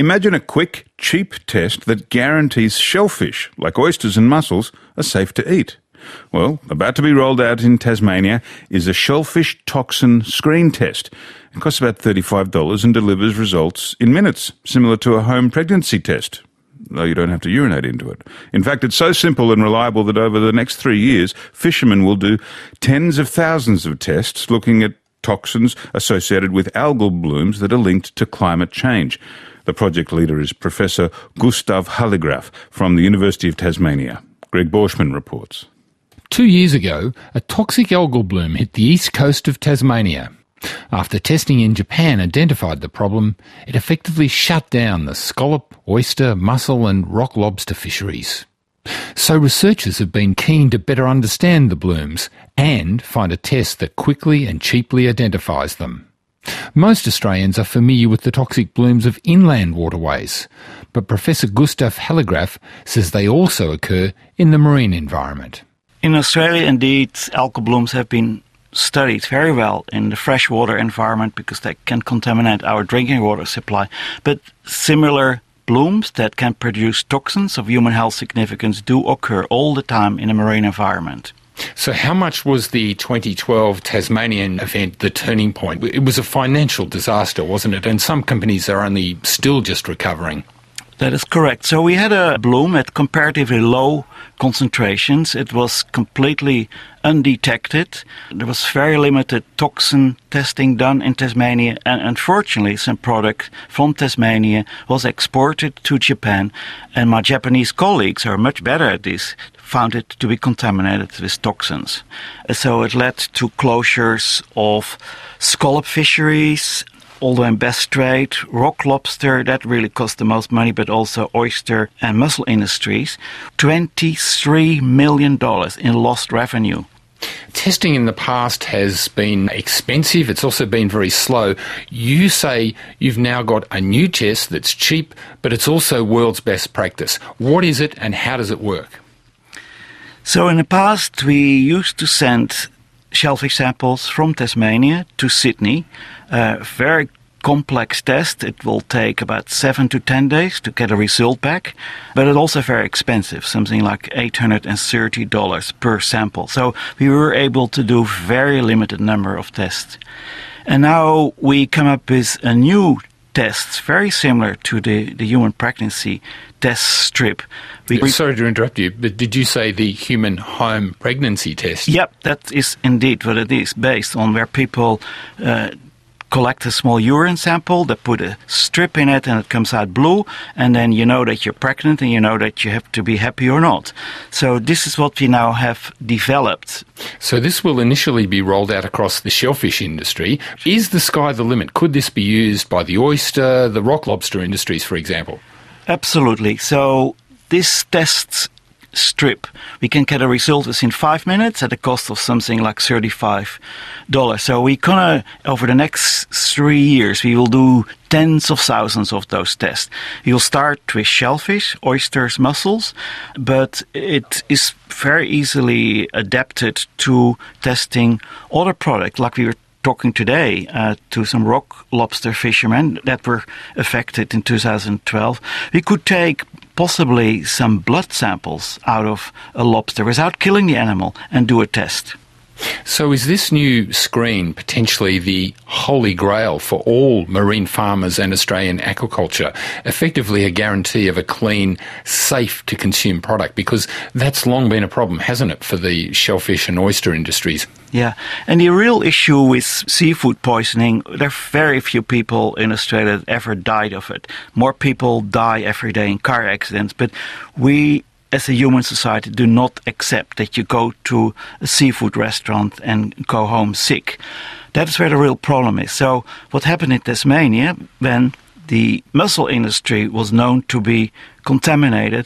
Imagine a quick, cheap test that guarantees shellfish, like oysters and mussels, are safe to eat. Well, about to be rolled out in Tasmania is a shellfish toxin screen test. It costs about $35 and delivers results in minutes, similar to a home pregnancy test, though you don't have to urinate into it. In fact, it's so simple and reliable that over the next 3 years, fishermen will do tens of thousands of tests looking at toxins associated with algal blooms that are linked to climate change. The project leader is Professor Gustav Hallegraff from the University of Tasmania. Greg Borschmann reports. 2 years ago, a toxic algal bloom hit the east coast of Tasmania. After testing in Japan identified the problem, it effectively shut down the scallop, oyster, mussel and rock lobster fisheries. So researchers have been keen to better understand the blooms and find a test that quickly and cheaply identifies them. Most Australians are familiar with the toxic blooms of inland waterways, but Professor Gustav Hallegraff says they also occur in the marine environment. In Australia, indeed, algal blooms have been studied very well in the freshwater environment because they can contaminate our drinking water supply. But similar blooms that can produce toxins of human health significance do occur all the time in a marine environment. So how much was the 2012 Tasmanian event the turning point? It was a financial disaster, wasn't it? And some companies are only still just recovering. That is correct. So we had a bloom at comparatively low concentrations. It was completely undetected. There was very limited toxin testing done in Tasmania, and unfortunately some product from Tasmania was exported to Japan, and my Japanese colleagues are much better at this, found it to be contaminated with toxins. So it led to closures of scallop fisheries, although in Bass Strait, rock lobster, that really cost the most money, but also oyster and mussel industries, $23 million in lost revenue. Testing in the past has been expensive. It's also been very slow. You say you've now got a new test that's cheap, but it's also world's best practice. What is it and how does it work? So in the past, we used to send shellfish samples from Tasmania to Sydney. Very complex test. It will take about 7 to 10 days to get a result back, but it's also very expensive, something like $830 per sample. So we were able to do very limited number of tests. And now we come up with a new test, very similar to the human pregnancy test strip. Sorry to interrupt you, but did you say the human home pregnancy test? Yep, that is indeed what it is, based on where people collect a small urine sample, they put a strip in it and it comes out blue, and then you know that you're pregnant and you know that you have to be happy or not. So this is what we now have developed. So this will initially be rolled out across the shellfish industry. Is the sky the limit? Could this be used by the oyster, the rock lobster industries, for example? Absolutely. So this test strip, we can get a result within 5 minutes at a cost of something like $35. So we gonna, over the next 3 years, we will do tens of thousands of those tests. You'll start with shellfish, oysters, mussels, but it is very easily adapted to testing other products, like we were talking today to some rock lobster fishermen that were affected in 2012. We could take possibly some blood samples out of a lobster without killing the animal and do a test. So is this new screen potentially the holy grail for all marine farmers and Australian aquaculture, effectively a guarantee of a clean, safe-to-consume product? Because that's long been a problem, hasn't it, for the shellfish and oyster industries? Yeah, and the real issue with seafood poisoning, there are very few people in Australia that ever died of it. More people die every day in car accidents, but we as a human society do not accept that you go to a seafood restaurant and go home sick. That's where the real problem is. So what happened in Tasmania, when the mussel industry was known to be contaminated,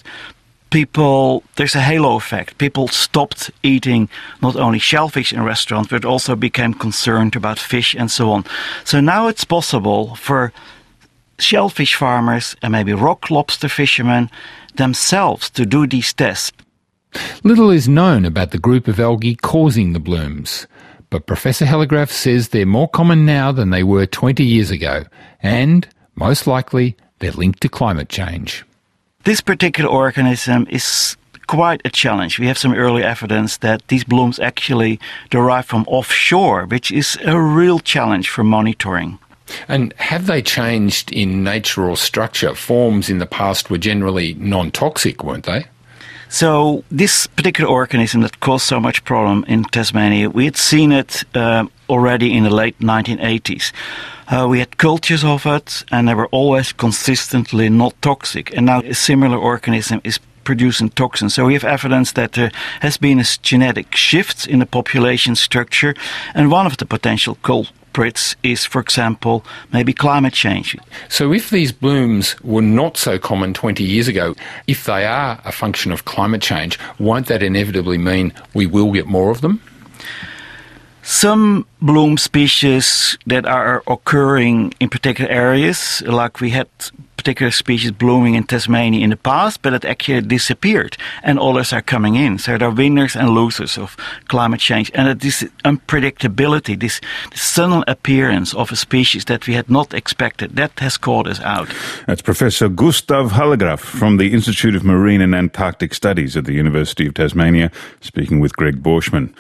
there's a halo effect. People stopped eating not only shellfish in restaurants, but also became concerned about fish and so on. So now it's possible for shellfish farmers and maybe rock lobster fishermen themselves to do these tests. Little is known about the group of algae causing the blooms, but Professor Hallegraff says they're more common now than they were 20 years ago, and, most likely, They're linked to climate change. This particular organism is quite a challenge. We have some early evidence that these blooms actually derive from offshore, which is a real challenge for monitoring. And have they changed in nature or structure? Forms in the past were generally non-toxic, weren't they? So this particular organism that caused so much problem in Tasmania, we had seen it already in the late 1980s. We had cultures of it, and they were always consistently not toxic. And now a similar organism is producing toxins. So we have evidence that there has been a genetic shift in the population structure, and one of the potential culprits is, for example, maybe climate change. So if these blooms were not so common 20 years ago, if they are a function of climate change, won't that inevitably mean we will get more of them? Some bloom species that are occurring in particular areas, like we had particular species blooming in Tasmania in the past, but it actually disappeared, and others are coming in. So there are winners and losers of climate change, and this unpredictability, this sudden appearance of a species that we had not expected, that has caught us out. That's Professor Gustav Hallegraff from the Institute of Marine and Antarctic Studies at the University of Tasmania, speaking with Greg Borschmann.